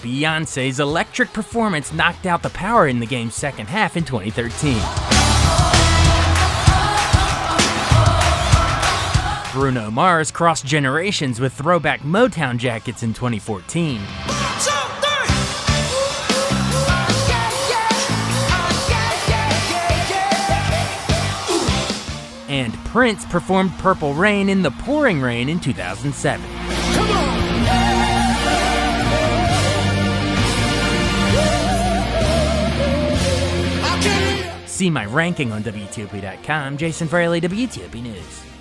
Beyoncé's electric performance knocked out the power in the game's second half in 2013. Bruno Mars crossed generations with throwback Motown jackets in 2014. And Prince performed Purple Rain in the pouring rain in 2007. See my ranking on WTOP.com. Jason Fraley, WTOP News.